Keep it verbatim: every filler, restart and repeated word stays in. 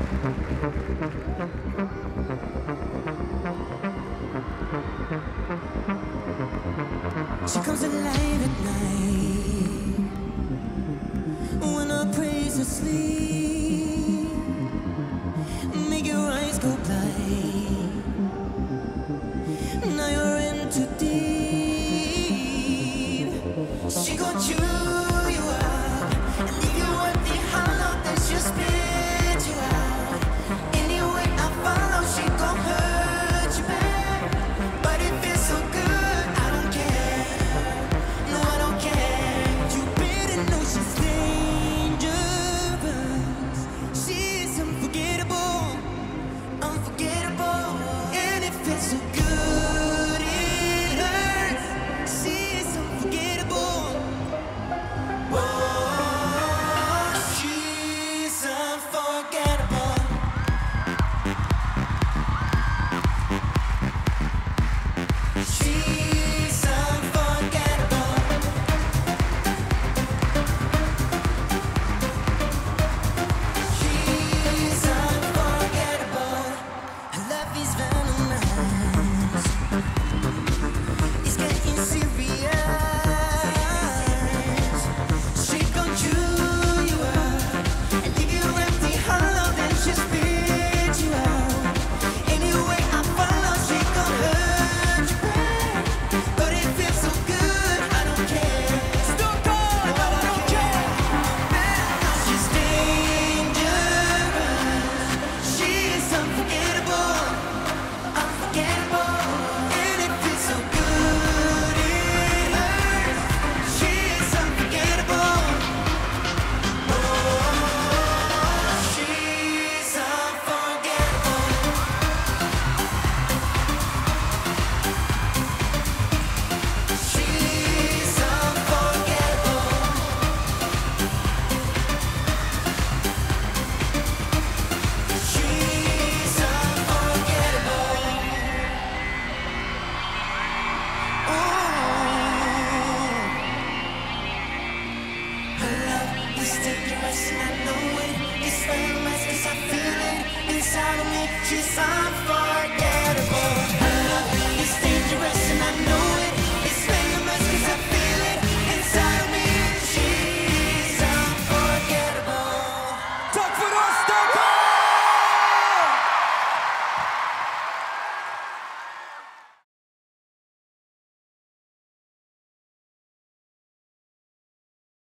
She comes alive at night when I praise her sleep. Make your eyes go blind. Now you're in too deep. She gon' chew you up and leave you empty, hollow. Then she'll spit you out. Anyway I follow, she gon' hurt you back. But it feels so good, I don't care. No, I don't care. You better know she's dangerous. She's unforgettable, unforgettable. And it feels so good, it hurts. She's unforgettable. Whoa, she's unforgettable. She's unforgettable. She's unforgettable. Her love is venomous. It's getting serious. She gon' chew you up and leave you empty, hollow. Then she'll spit you out. Anyway I follow, she gon' hurt you back. But it feels so good, I don't care. Still good, no, I don't care. Now she's dangerous. She is unforgettable, unforgettable. And it feels so good, it hurts. She is unforgettable. Oh, she's unforgettable. She's unforgettable. She's unforgettable. Oh, her love is dangerous and I know it. It's venomous 'cause I feel it inside of me. She's unforgettable.